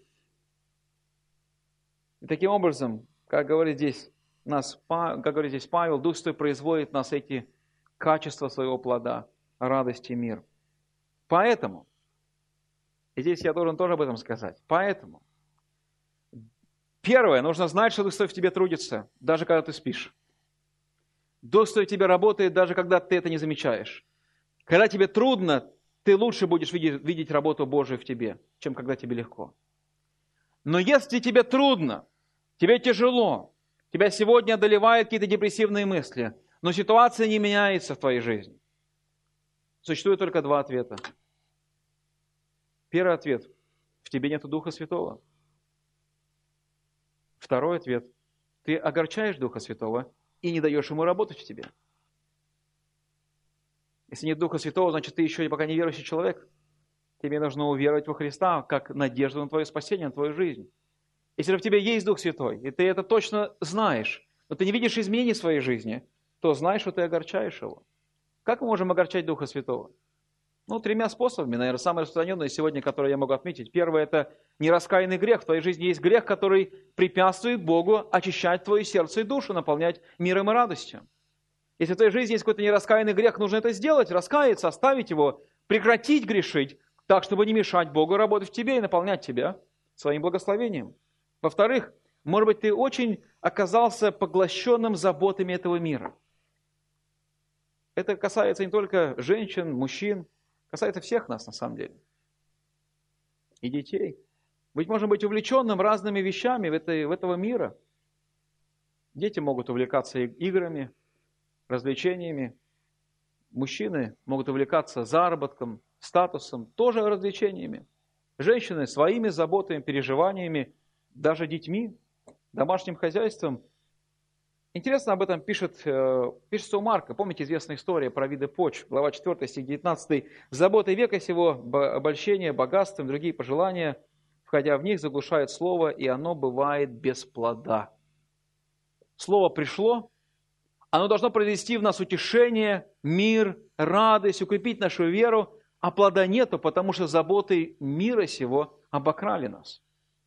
И таким образом, как говорит здесь, нас, как говорит здесь Павел, Дух Святой производит в нас эти качества своего плода, радость и мир. Поэтому, и здесь я должен тоже об этом сказать, поэтому, первое, нужно знать, что Дух Святой в тебе трудится, даже когда ты спишь. Дух Святой в тебе работает, даже когда ты это не замечаешь. Когда тебе трудно, ты лучше будешь видеть, видеть работу Божию в тебе, чем когда тебе легко. Но если тебе трудно, тебе тяжело, тебя сегодня одолевают какие-то депрессивные мысли, но ситуация не меняется в твоей жизни, существует только два ответа. Первый ответ – в тебе нет Духа Святого. Второй ответ – ты огорчаешь Духа Святого и не даешь Ему работать в тебе. Если нет Духа Святого, значит, ты еще пока не верующий человек. Тебе нужно уверовать во Христа, как надежду на твое спасение, на твою жизнь. Если в тебе есть Дух Святой, и ты это точно знаешь, но ты не видишь изменений в своей жизни, то знаешь, что ты огорчаешь его. Как мы можем огорчать Духа Святого? Ну, тремя способами, наверное, самые распространенные сегодня, которые я могу отметить. Первое – это нераскаянный грех. В твоей жизни есть грех, который препятствует Богу очищать твое сердце и душу, наполнять миром и радостью. Если в твоей жизни есть какой-то нераскаянный грех, нужно это сделать, раскаяться, оставить его, прекратить грешить, так, чтобы не мешать Богу работать в тебе и наполнять тебя своим благословением. Во-вторых, может быть, ты очень оказался поглощенным заботами этого мира. Это касается не только женщин, мужчин, касается всех нас на самом деле. И детей. Быть можно быть увлеченным разными вещами в, этой, в этого мира. Дети могут увлекаться играми, развлечениями. Мужчины могут увлекаться заработком, статусом, тоже развлечениями. Женщины своими заботами, переживаниями, даже детьми, домашним хозяйством. Интересно об этом пишет, пишется у Марка. Помните известная история про виды почв? Глава четвёртая, стих девятнадцатый. «Заботы века сего, обольщение, богатством, другие пожелания, входя в них, заглушает слово, и оно бывает без плода». Слово пришло, оно должно произвести в нас утешение, мир, радость, укрепить нашу веру, а плода нету, потому что заботы мира сего обокрали нас.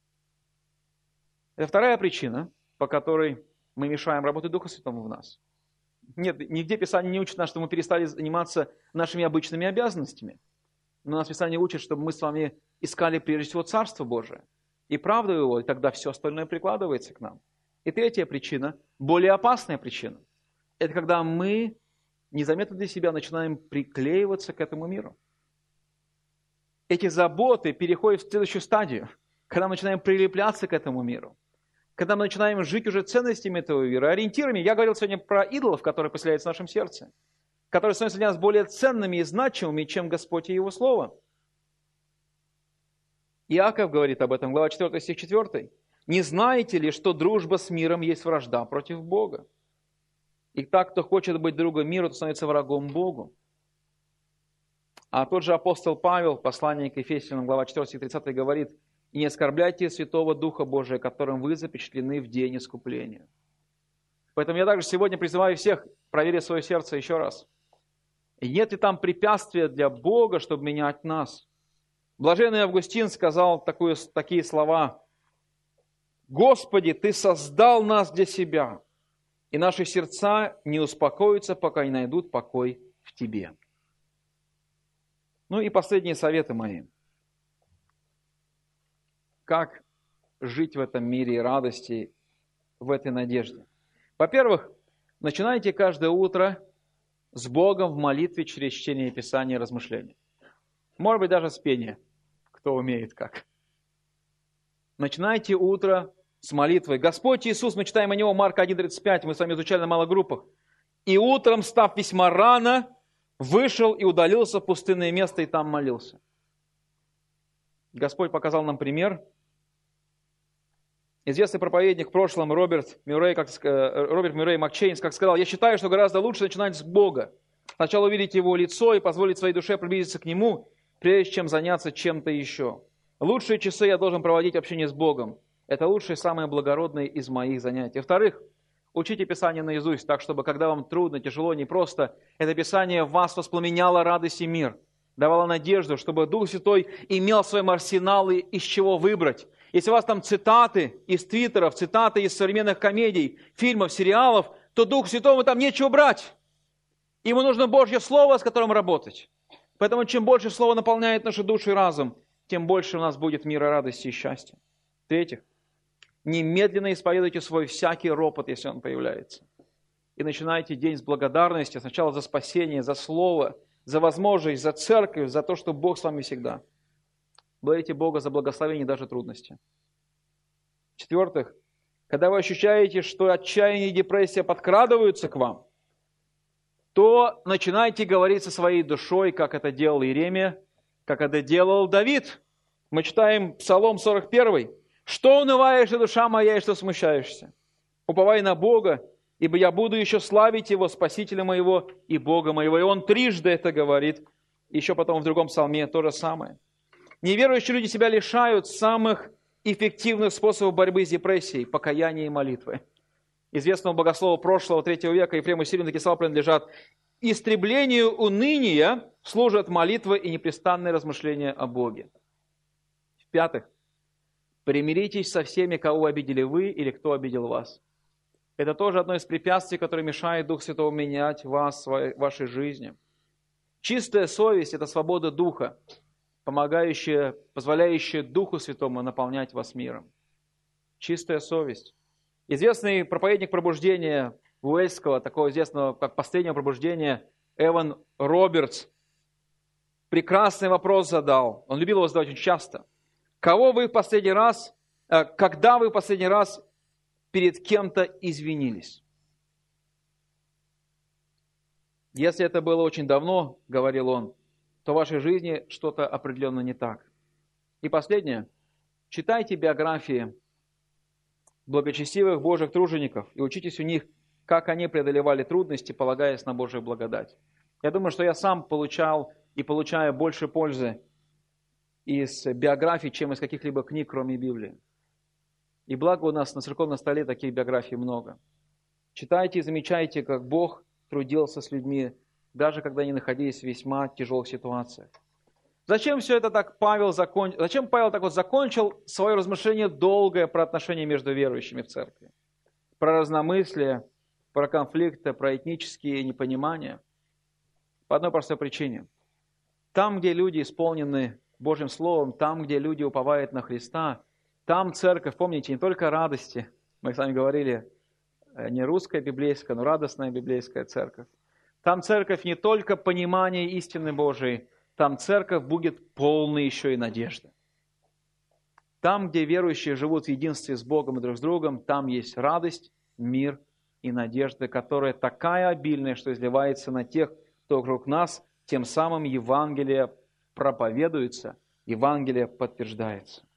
Это вторая причина, по которой мы мешаем работе Духа Святого в нас. Нет, нигде Писание не учит нас, что мы перестали заниматься нашими обычными обязанностями. Но нас Писание учит, чтобы мы с вами искали прежде всего Царство Божие и правду Его, и тогда все остальное прикладывается к нам. И третья причина, более опасная причина, это когда мы незаметно для себя начинаем приклеиваться к этому миру. Эти заботы переходят в следующую стадию, когда мы начинаем прилепляться к этому миру, когда мы начинаем жить уже ценностями этого мира, ориентирами. Я говорил сегодня про идолов, которые поселяются в нашем сердце, которые становятся для нас более ценными и значимыми, чем Господь и Его Слово. Иаков говорит об этом, глава четвёртая, стих четвёртый. «Не знаете ли, что дружба с миром есть вражда против Бога? И так, кто хочет быть другом миру, то становится врагом Богу». А тот же апостол Павел, послание к Ефесянам, глава четвёртая, стих тридцатый, говорит: «И не оскорбляйте Святого Духа Божия, которым вы запечатлены в день искупления». Поэтому я также сегодня призываю всех проверить свое сердце еще раз. Нет ли там препятствия для Бога, чтобы менять нас? Блаженный Августин сказал такую, такие слова: «Господи, Ты создал нас для себя, и наши сердца не успокоятся, пока не найдут покой в Тебе». Ну и последние советы мои. Как жить в этом мире и радости, в этой надежде? Во-первых, начинайте каждое утро с Богом в молитве через чтение Писания и размышления. Может быть, даже с пения, кто умеет как. Начинайте утро с молитвы. Господь Иисус, мы читаем о Него, Марка один тридцать пять, мы с вами изучали на малых группах. «И утром, став весьма рано, вышел и удалился в пустынное место, и там молился». Господь показал нам пример. Известный проповедник в прошлом Роберт Мюррей, как, Роберт Мюррей Макчейнс, как сказал: «Я считаю, что гораздо лучше начинать с Бога. Сначала увидеть Его лицо и позволить своей душе приблизиться к Нему, прежде чем заняться чем-то еще. Лучшие часы я должен проводить в общении с Богом. Это лучшее и самое благородное из моих занятий». Во-вторых, учите Писание наизусть, так, чтобы, когда вам трудно, тяжело, непросто, это Писание в вас воспламеняло радость и мир, давало надежду, чтобы Дух Святой имел в своем арсенале, из чего выбрать. Если у вас там цитаты из твиттеров, цитаты из современных комедий, фильмов, сериалов, то Духу Святому там нечего брать. Ему нужно Божье Слово, с которым работать. Поэтому чем больше Слово наполняет наши души и разум, тем больше у нас будет мира, радости и счастья. В-третьих, немедленно исповедуйте свой всякий ропот, если он появляется. И начинайте день с благодарности, сначала за спасение, за Слово, за возможность, за церковь, за то, что Бог с вами всегда. Благодарите Бога за благословение и даже трудности. В-четвертых, когда вы ощущаете, что отчаяние и депрессия подкрадываются к вам, то начинайте говорить со своей душой, как это делал Иеремия, как это делал Давид. Мы читаем Псалом сорок первый. «Что унываешь, душа моя, и что смущаешься? Уповай на Бога, ибо я буду еще славить Его, Спасителя моего и Бога моего». И он трижды это говорит. Еще потом в другом псалме то же самое. Неверующие люди себя лишают самых эффективных способов борьбы с депрессией, покаяния и молитвы. Известному богослову прошлого третьего века Ефрему Сирину такие слова принадлежат: «Истреблению уныния служат молитва и непрестанное размышление о Боге». В-пятых, примиритесь со всеми, кого обидели вы или кто обидел вас. Это тоже одно из препятствий, которое мешает Дух Святого менять вас в вашей жизни. Чистая совесть – это свобода духа, помогающая, позволяющая Духу Святому наполнять вас миром. Чистая совесть. Известный проповедник пробуждения Уэльского, такого известного, как «Последнее пробуждение», Эван Робертс, прекрасный вопрос задал. Он любил его задавать очень часто. Кого вы в последний раз, когда вы в последний раз перед кем-то извинились? Если это было очень давно, говорил он, то в вашей жизни что-то определенно не так. И последнее. Читайте биографии благочестивых Божьих тружеников и учитесь у них, как они преодолевали трудности, полагаясь на Божию благодать. Я думаю, что я сам получал и получаю больше пользы из биографий, чем из каких-либо книг, кроме Библии. И благо у нас на церковном столе таких биографий много. Читайте и замечайте, как Бог трудился с людьми, даже когда они находились в весьма тяжелых ситуациях. Зачем все это так Павел закончил? Зачем Павел так вот закончил свое размышление долгое про отношения между верующими в церкви? Про разномыслие, про конфликты, про этнические непонимания? По одной простой причине. Там, где люди исполнены Божьим Словом, там, где люди уповают на Христа, там церковь, помните, не только радости, мы с вами говорили, не русская библейская, но радостная библейская церковь. Там церковь не только понимание истины Божией, там церковь будет полной еще и надежды. Там, где верующие живут в единстве с Богом и друг с другом, там есть радость, мир и надежда, которая такая обильная, что изливается на тех, кто вокруг нас, тем самым Евангелие проповедуется, Евангелие подтверждается.